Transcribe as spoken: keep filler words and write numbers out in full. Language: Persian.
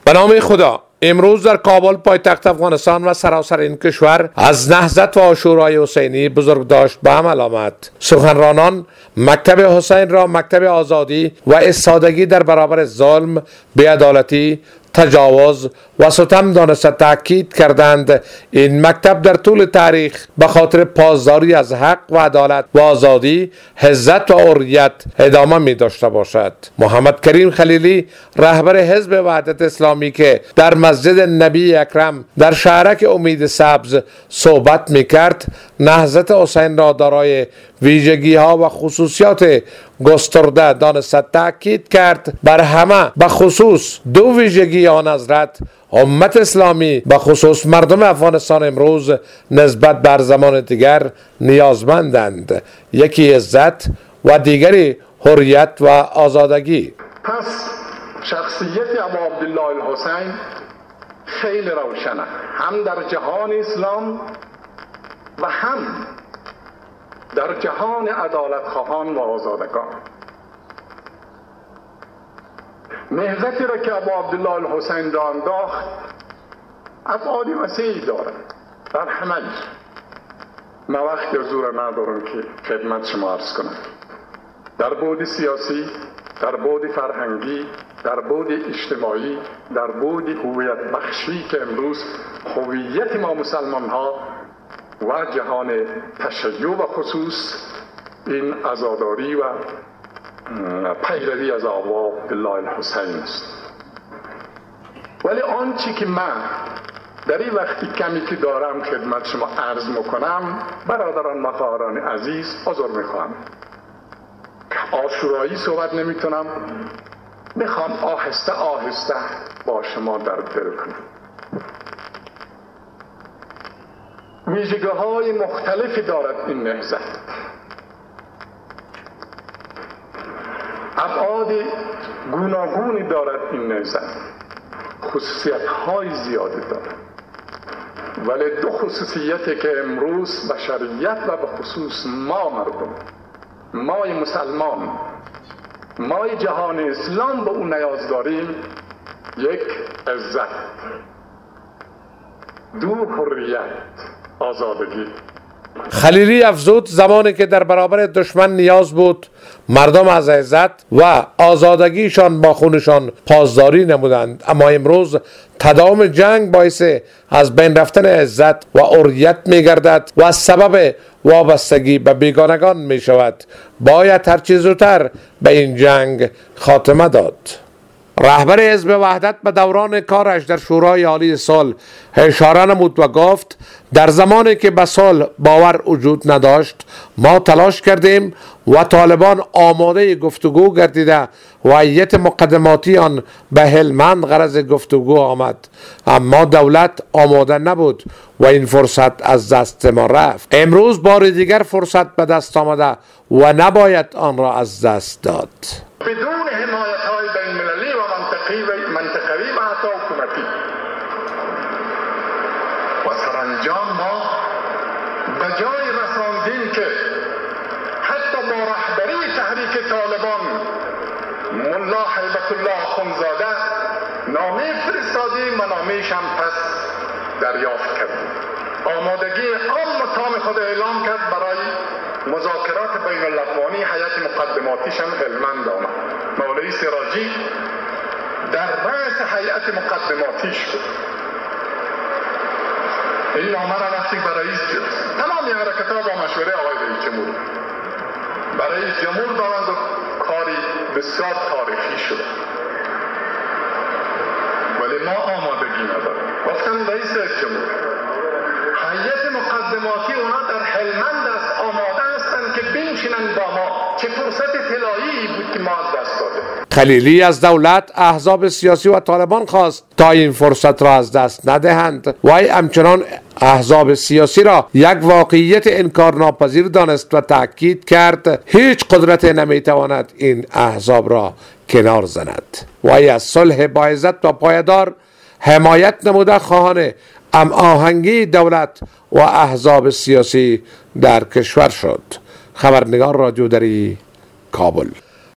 به نام خدا. امروز در کابل پایتخت افغانستان و سراسر این کشور از نهضت و عاشورای حسینی بزرگ داشت به عمل آمد. سخنرانان مکتب حسین را مکتب آزادی و استادگی در برابر ظلم، بی‌عدالتی، تجاوز و ستم دانسته تاکید کردند این مکتب در طول تاریخ به خاطر پاسداری از حق و عدالت و آزادی، عزت و حریت ادامه می داشته باشد. محمد کریم خلیلی رهبر حزب وحدت اسلامی که در مسجد نبی اکرم در شهرک امید سبز صحبت می کرد، نهضت حسین را دارای ویژگی ها و خصوصیات گسترده دانسته تاکید کرد. بر همه به خصوص دو ویژگی آن حضرت امت اسلامی به خصوص مردم افغانستان امروز نسبت بر زمان دیگر نیازمندند، یکی عزت و دیگری حریت و آزادگی. پس شخصیت ابو عبدالله الحسین خیلی روشنه، هم در جهان اسلام و هم در جهان عدالت خواهان و آزادگان. نهضتی را که ابو عبدالله الحسین را انداخت ابعاد وسیعی دارد در همه. من وقت حضور ندارم که خدمت شما عرض کنم. در بعد سیاسی، در بعد فرهنگی، در بعد اجتماعی، در بعد هویت بخشی که امروز هویت ما مسلمان ها و جهان تشیع و خصوص این عزاداری و پیروی از ابو عبدالله الحسین است. ولی آنچه که من در این وقتی کمی که دارم خدمت شما عرض میکنم، برادران و خواهران عزیز عذر میخوام، عاشورایی صحبت نمیتونم، میخوام آهسته آهسته با شما در دل کنم. ویژگی های مختلفی دارد این نهضت، ابعاد گوناگونی دارد این نهضت، خصوصیت های زیادی دارد. ولی دو خصوصیتی که امروز بشریت و به خصوص ما مردم، مای مسلمان، مای جهان اسلام به اون نیاز داریم، یک عزت، دو حریت، آزادگی. خلیلی افزود زمانی که در برابر دشمن نیاز بود مردم از عزت و آزادگیشان با خونشان پاسداری نمودند، اما امروز تداوم جنگ باعث از بین رفتن عزت و حریت می گردد و سبب وابستگی به بیگانگان می شود. باید هر چیز زودتر به این جنگ خاتمه داد. رهبر حزب وحدت به دوران کارش در شورای عالی صلح اشاره نمود و گفت در زمانی که به صلح باور وجود نداشت ما تلاش کردیم و طالبان آماده گفتگو گردیده و هیئت مقدماتی آن به هلمند غرض گفتگو آمد، اما دولت آماده نبود و این فرصت از دست ما رفت. امروز بار دیگر فرصت به دست آمده و نباید آن را از دست داد. بدون حمایت های بین المللی و منطقی و منطقوی و حتی حکومتی و سرانجام ما به جای رساندیم که حتی با رهبری تحریک طالبان ملا هیبت الله اخندزاده نامه فرستادیم و نامه‌اش هم پس دریافت کردیم. آمادگی عام تام خود اعلام کرد برای مذاکرات بین الاقوانی. هیئت مقدماتیش هم هلمند آمد. مولوی سراجی در رأس هیئت مقدماتیش بود. این نامه را وقتی برای تمام این حرکت‌ها با مشوره آقای رئیس جمهور برای رئیس جمهور دادند و کاری بسیار تاریخی شد. ولی ما آمادگی نداریم. گفتن رئیس جمهور هیئت مقدماتی اونا در هلمند است، آماده هستند که بنشینن با ما. چه فرصت طلایی بود که ما از دست دادیم. خلیلی از دولت، احزاب سیاسی و طالبان خواست تا این فرصت را از دست ندهند و همچنان احزاب سیاسی را یک واقعیت انکارناپذیر دانست و تاکید کرد هیچ قدرت نمیتواند این احزاب را کنار زند. و از صلح با عزت و پایدار حمایت نموده خواهان هم آهنگی دولت و احزاب سیاسی در کشور شد. خبرنگار رادیو دری، کابل.